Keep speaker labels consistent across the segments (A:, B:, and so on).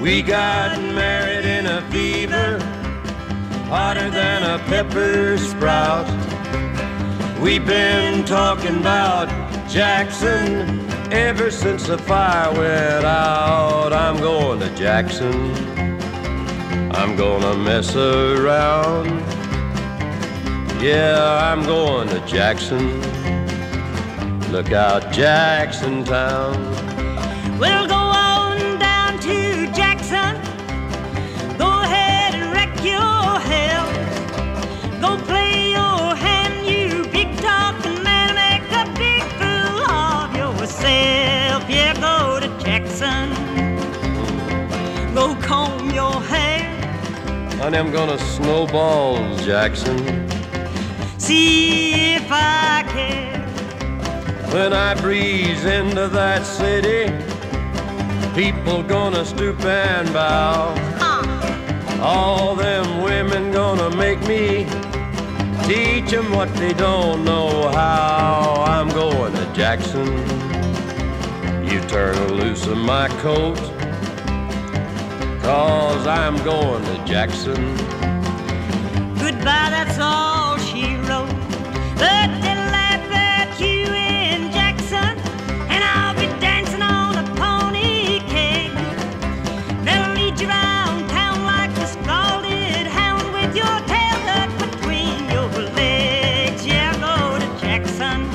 A: We got married in a fever, hotter than a pepper sprout. We've been talking about Jackson ever since the fire went out. I'm going to Jackson, I'm gonna mess around. Yeah, I'm going to Jackson. Look out, Jackson Town.
B: We'll go on down to Jackson. Go ahead and wreck your hell. Go play your hand, you big talking man. Make a big fool of yourself. Yeah, go to Jackson. Go comb your hair.
A: Honey, I'm gonna snowball Jackson.
B: See if I care.
A: When I breeze into that city, people gonna stoop and bow. All them women gonna make me teach them what they don't know how. I'm going to Jackson. You turn loose of my coat, 'cause I'm going to Jackson.
B: Goodbye, that's all she wrote. But they'll laugh at you in Jackson, and I'll be dancing on a pony keg. They'll lead you around town like a scalded hound with your tail tucked between your legs. Yeah, go to Jackson,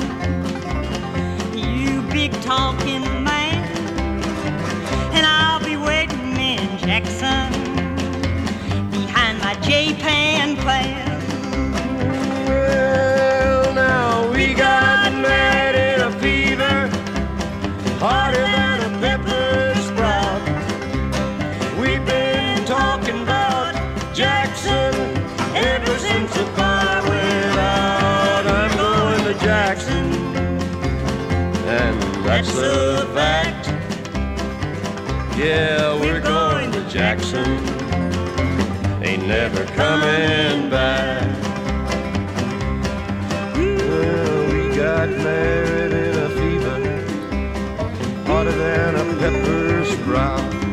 B: you big talking man, and I'll be waiting in Jackson behind my J-Pan plan.
A: Well, now we got married in a fever, hotter than a pepper sprout. We've been talking about Jackson ever since the fire went out. I'm going to Jackson, and that's a fact. Yeah, we're going to Jackson. Ain't never coming back. Well, we got married in a fever, hotter than a pepper sprout.